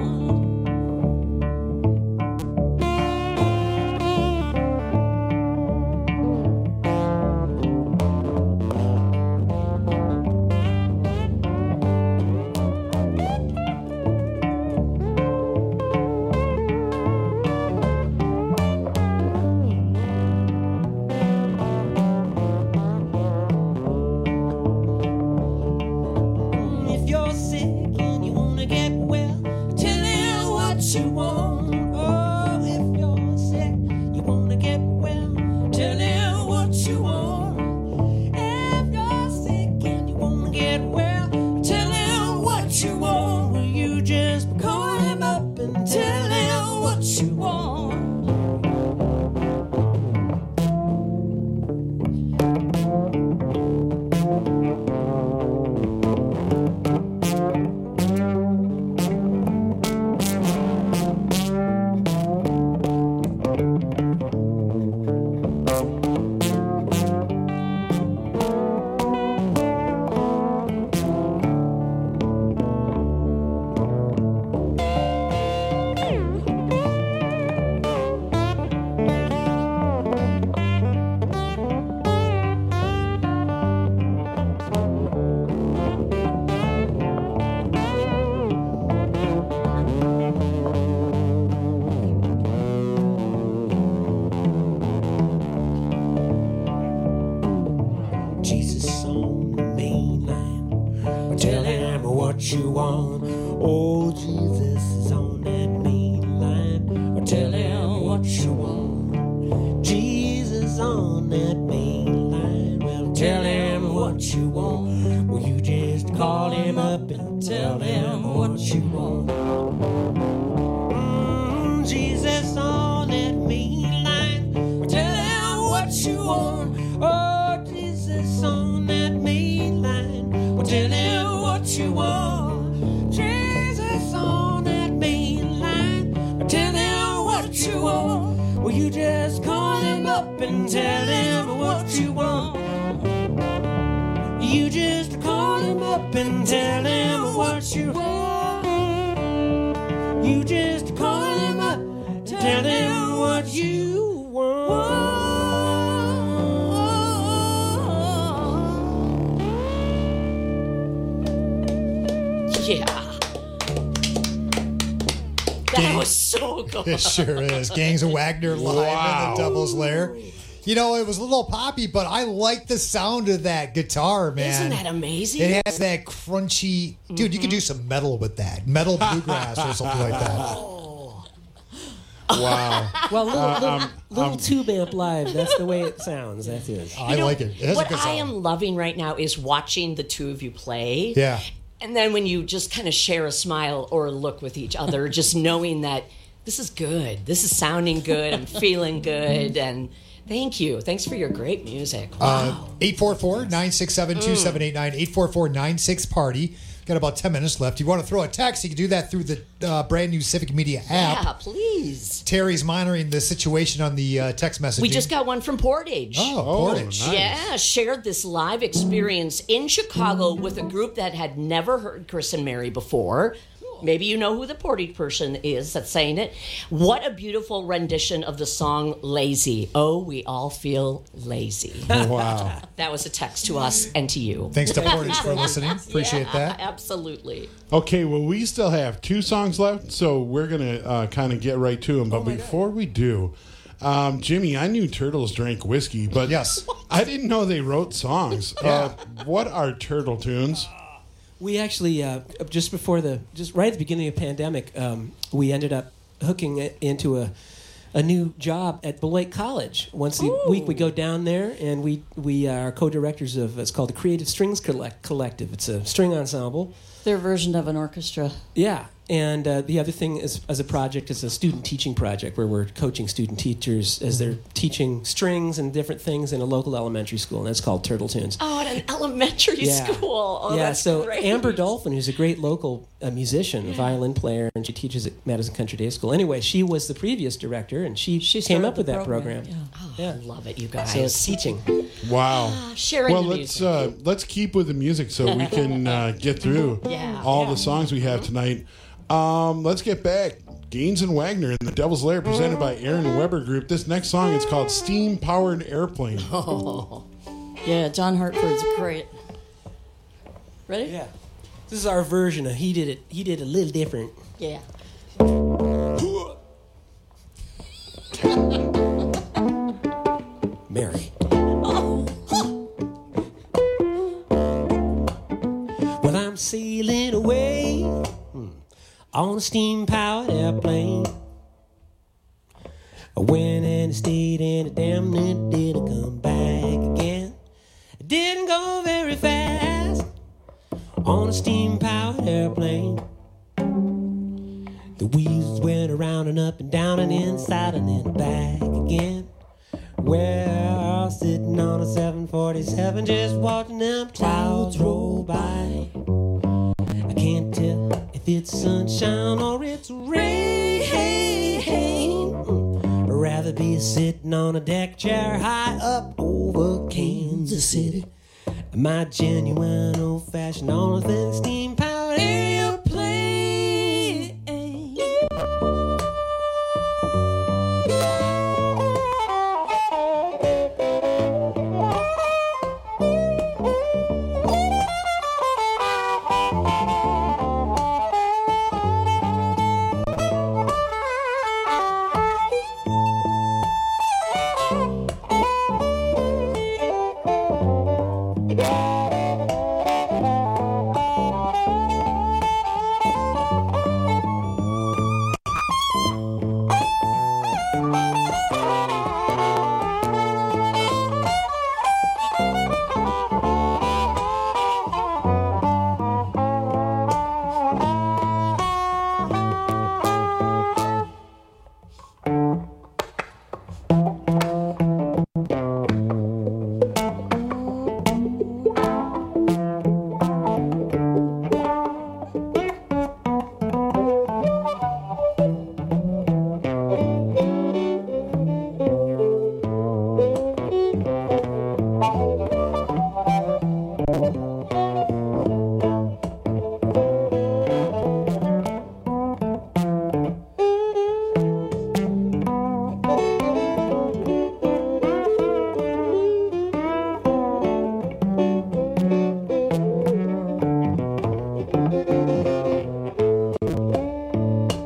If you're sick and you wanna get well, tell him what you want. Oh, if you're sick, you wanna get well, tell him what you want. If you're sick and you wanna get well, tell him what you want. Will you just call him up and tell him what you want? Jesus on the main line. Tell him what you want. Oh, Jesus is on that main line. Tell him what you want. Jesus on that main line. Well, tell him what you want. Well, you just call him up and tell him what you want. Mm, Jesus on that main line. Tell him what you want. Oh, Jesus on that main line. Well, tell him what you want. Jesus on that main line. Well, tell him what you want. Well, you just call him up and tell him what you want. You just call him up and tell him what you want. You just call him up, tell him what you want. Yeah. That was so good. It sure is. Gangs of Wagner live Wow. in the Devil's Lair. You know, it was a little poppy, but I like the sound of that guitar, man. Isn't that amazing? It has that crunchy... Dude, mm-hmm. you could do some metal with that. Metal bluegrass or something like that. Oh. Wow. Well, little, Uh, little, um, little um, tube amp live. That's the way it sounds. That's it. I know, like it. It has what a good I sound. am loving right now is watching the two of you play. Yeah. And then when you just kind of share a smile or a look with each other, just knowing that this is good. This is sounding good. I'm feeling good. And thank you. Thanks for your great music. Wow. eight four four, nine six seven, two seven eight nine, eight four four, nine six party. Got about ten minutes left. You want to throw a text, you can do that through the uh, brand new Civic Media app. Yeah, please. Terry's monitoring the situation on the uh, text messaging. We just got one from Portage. Oh, Portage. nice. Yeah, shared this live experience in Chicago with a group that had never heard Chris and Mary before. Maybe you know who the Portage person is that's saying it. What a beautiful rendition of the song Lazy. Oh, we all feel lazy. Wow. That was a text to us and to you. Thanks to Portage for listening. Appreciate Yeah, that. Absolutely. Okay, well, we still have two songs left, so we're going to uh, kind of get right to them. But Oh before we do, um, Jimmy, I knew Turtles drank whiskey, but yes, I didn't know they wrote songs. Yeah. Uh, what are Turtle Tunes? We actually, uh, just before the, just right at the beginning of the pandemic, um, we ended up hooking it into a, a new job at Beloit College. Once a Ooh. week we go down there, and we, we are co-directors of, it's called the Creative Strings Collect- Collective. It's a string ensemble. Their version of an orchestra. Yeah, and uh, the other thing is, as a project, is a student teaching project where we're coaching student teachers as they're teaching strings and different things in a local elementary school, and that's called Turtle Tunes. Oh, at an elementary Yeah. school. Oh, yeah, that's so great. Amber Dolphin, who's a great local uh, musician, a violin player, and she teaches at Madison Country Day School. Anyway, she was the previous director, and she, She came started up with the that program, program. Oh, Yeah. I love it, you guys. So it's teaching. Wow. sharing well, the let's uh, let's keep with the music so we can uh, get through Yeah. all Yeah. the songs we have tonight. Um, let's get back. Gaines and Wagner and the Devil's Lair, presented by Aaron Weber Group. This next song is called Steam Powered Airplane. Oh. Yeah, John Hartford's great. Ready? Yeah. This is our version of he did it. He did a little different. Yeah. Mary. Well, I'm sailing away hmm, on a steam-powered airplane. I went and I stayed and I damn near didn't come back again. I didn't go very fast on a steam-powered airplane. The wheels went around and up and down and inside and then back again. Well, sitting on a seven forty-seven, just watching them clouds roll by. I can't tell if it's sunshine or it's rain. I'd rather be sitting on a deck chair high up over Kansas City. My genuine old-fashioned on a thin steam-powered airplane.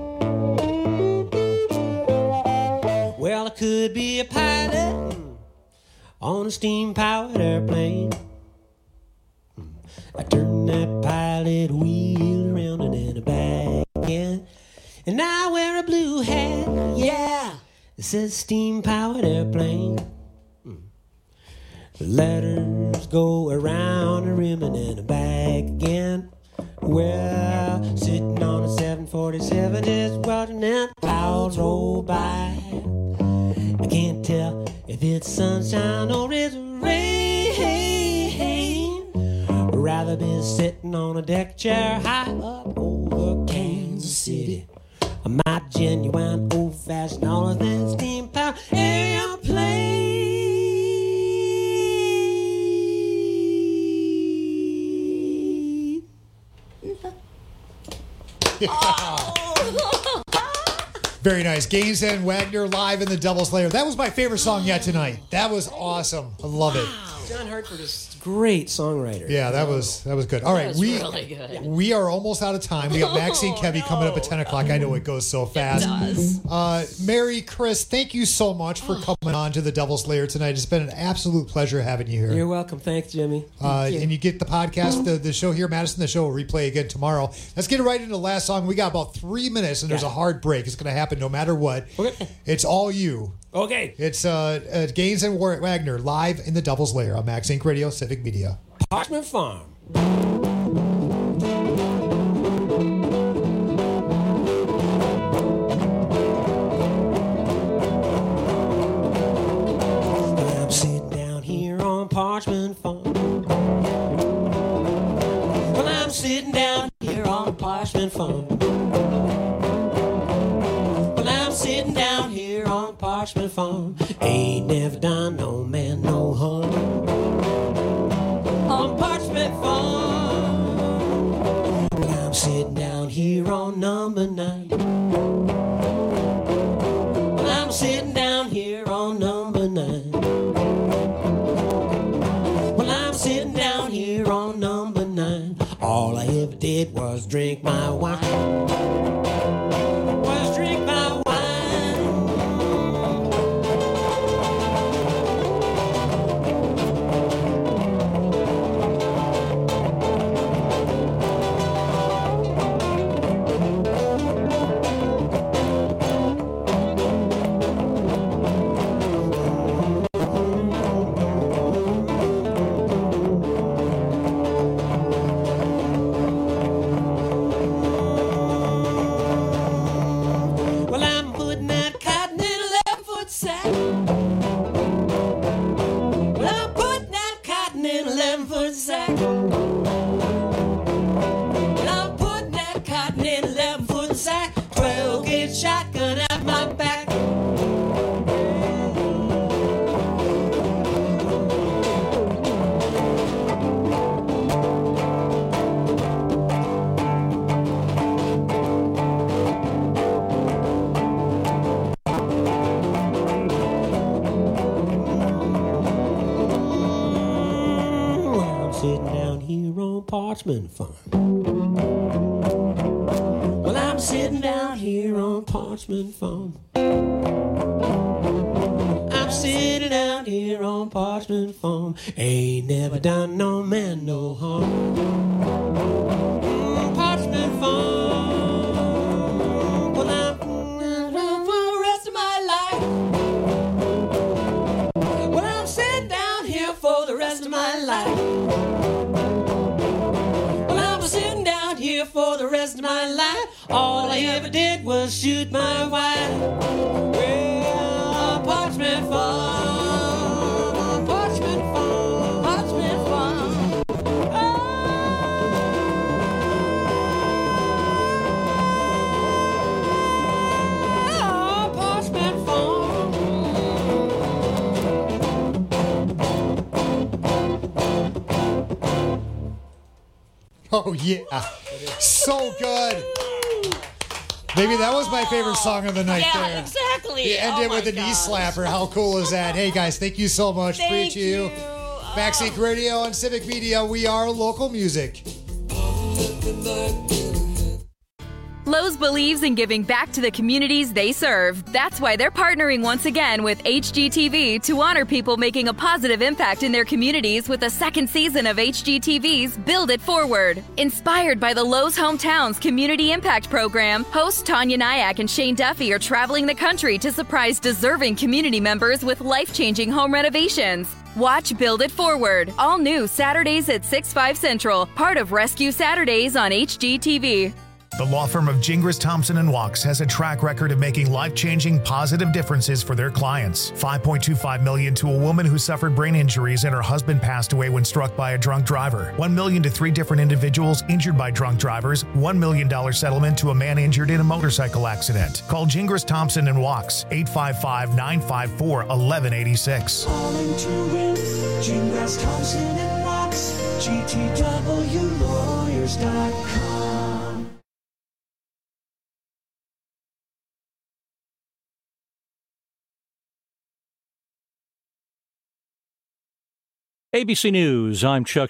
Well, I could be a pilot on a steam-powered airplane. I turned that pilot wheel around and in a bag again. And I wear a blue hat, yeah, it says steam-powered airplane. The letters go around a rim and in a bag again. Well, sitting on a seven forty-seven, just watching that clouds roll by. I can't tell if it's sunshine or it's rain. I'd rather be sitting on a deck chair high up over Kansas City. My genuine old-fashioned all of that steam-powered airplane. Very nice. Gaines and Wagner live in the Double Slayer. That was my favorite song yet tonight. That was awesome. I love it. John Hartford is a great songwriter. Yeah, that was that was good. All right, was we really good. we are almost out of time. We got Maxine Oh, Kevy coming up at ten o'clock. I know it goes so fast. It does. Uh, Mary, Chris, thank you so much for coming on to the Double Slayer tonight. It's been an absolute pleasure having you here. You're welcome. Thanks, Jimmy. Uh, Thank you. and you get the podcast, the, the show here, Madison. The show will replay again tomorrow. Let's get right into the last song. We got about three minutes, and there's Yeah. a hard break. It's going to happen no matter what. Okay. It's all you. Okay. It's uh, uh, Gaines and War- Wagner live in the Double Slayer on Max Inc Radio, Civic Media. Parchment Farm. I'm sitting down here on Parchment Farm. Well, I'm sitting down here on Parchment Farm. Well, I'm sitting down here on Parchment Farm. Ain't never done no man no harm. On Parchment Farm. Well, I'm sitting down here on number nine. Well, I'm sitting down here on number nine. Well, I'm sitting down here on number nine. All I ever did was drink my wine. Was drink my wine. Well, I'm putting that cotton in a eleven foot sack. Well, I'm putting that cotton in a eleven foot sack. Well, I'm putting that cotton in a eleven foot sack. twelve gauge shotgun at my back. Well, I'm sitting down here on Parchment Farm. Well, I'm sitting down here on Parchment Farm. I'm sitting down here on Parchment Farm. Ain't never done no man no harm. Mm, Parchment Farm. Well, I'm mm, for the rest of my life. Well, I'm sitting down here for the rest of my life. Well, I'm sitting down here for the rest of my life. All I ever did was shoot my wife. Well, Parchment Farm, Parchment Farm, Parchment Farm. Oh, Parchment Farm. Oh, yeah. So good. Maybe that was my favorite song of the night Yeah, there. exactly. You end Oh it my with a knee gosh. slapper. How cool is that? Hey, guys, thank you so much. Thank Appreciate you. you. Max Inc Radio and Civic Media, we are local music. Lowe's believes in giving back to the communities they serve. That's why they're partnering once again with H G T V to honor people making a positive impact in their communities with a second season of H G T V's Build It Forward. Inspired by the Lowe's Hometowns Community Impact Program, hosts Tanya Nyack and Shane Duffy are traveling the country to surprise deserving community members with life-changing home renovations. Watch Build It Forward, all new Saturdays at six, five Central, part of Rescue Saturdays on H G T V. The law firm of Gingras, Thompson and Wachs has a track record of making life-changing positive differences for their clients. five point two five million dollars to a woman who suffered brain injuries and her husband passed away when struck by a drunk driver. one million dollars to three different individuals injured by drunk drivers. one million dollars settlement to a man injured in a motorcycle accident. Call Gingras, Thompson and Wachs, eight five five, nine five four, one one eight six. Calling to win, Gingras, Thompson and Wachs, G T W lawyers dot com. A B C News, I'm Chuck